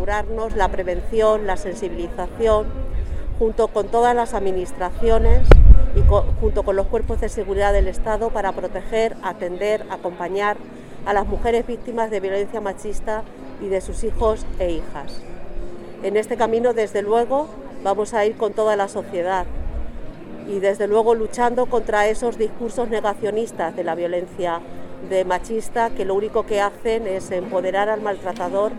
asegurarnos la prevención, la sensibilización, junto con todas las administraciones y junto con los cuerpos de seguridad del Estado para proteger, atender, acompañar a las mujeres víctimas de violencia machista y de sus hijos e hijas. En este camino, desde luego, vamos a ir con toda la sociedad y desde luego luchando contra esos discursos negacionistas de la violencia machista que lo único que hacen es empoderar al maltratador